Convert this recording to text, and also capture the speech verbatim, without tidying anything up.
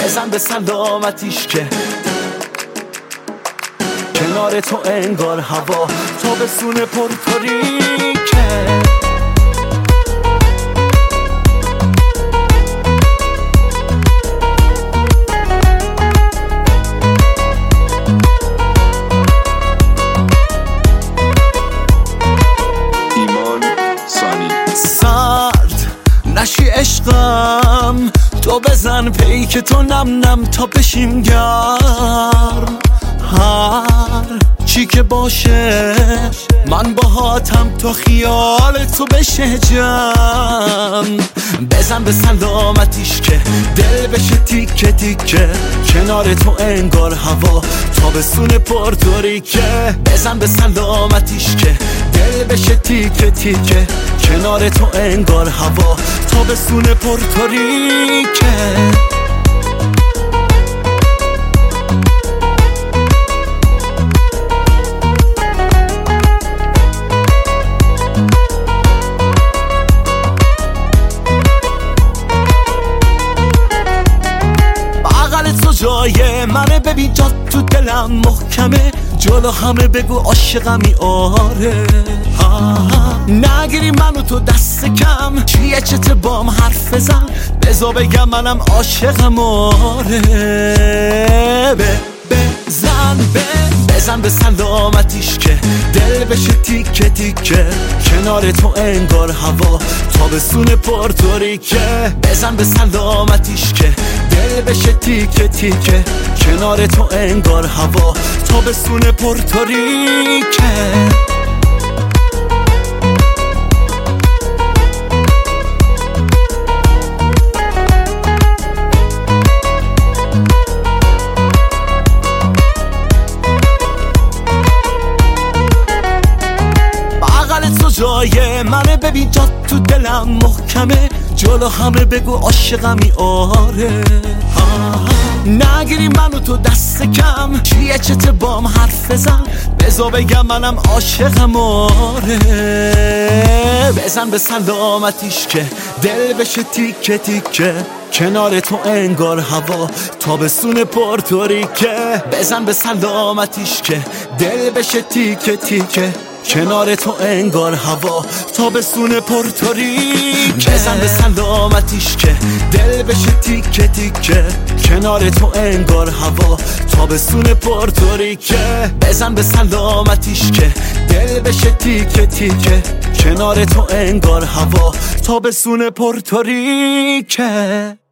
بزن به سلامتیش که کنار تو انگار هوا تابستون پرتوریکه. نشی عشقم تو بزن پیک تو نم نم تا بشیم گرم. هر چی که باشه من باهاتم تا خیال تو بشه جمع. بزن به سلامتیش که دل بشه تیکه تیکه کنار تو انگار هوا تابستون پرتوریکه. بزن به سلامتیش که دل بشه تیکه تیکه کنار تو انگار هوا تابستون پرتوریکه. جای منه ببین جا تو دلم محکمه جلو همه بگو عاشقمی آره. نگیری منو تو دست کم چیه چته بام حرف بزن بزا بگم منم عاشقم آره. بزن بزن به سلامتیش که دل بشه تیکه تیکه کنار تو انگار هوا تابستون پرتوریکه. بزن به سلامتیش که دل بشه تیکه تیکه کنار تو انگار هوا تابستون پرتوریکه. جای منه ببین جا تو دلم محکمه جلو همه بگو عاشقمی آره. نگیری منو تو دست کم چیه چته بام حرف بزن بزا بگم منم عاشقم آره. بزن به سلامتیش که دل بشه تیکه تیکه کنار تو انگار هوا تابستون پرتوریکه. بزن به سلامتیش که دل بشه تیکه تیکه کنار تو انگار هوا تابستون پرتوریکه. بزن به سلامتیش که دل بشه تیکه تیکه کنار تو انگار هوا تابستون پرتوریکه. بزن به سلامتیش که دل بشه تیکه تیکه کنار تو انگار هوا تابستون پرتوریکه.